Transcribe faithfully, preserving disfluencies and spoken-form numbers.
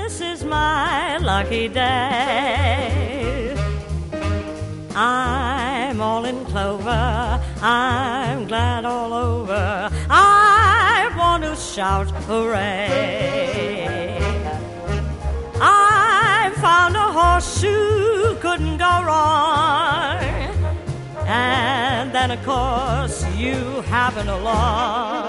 this is my lucky day. I'm all in clover, I'm glad all over, I want to shout hooray. I found a horseshoe, couldn't go wrong, and then of course you happen along.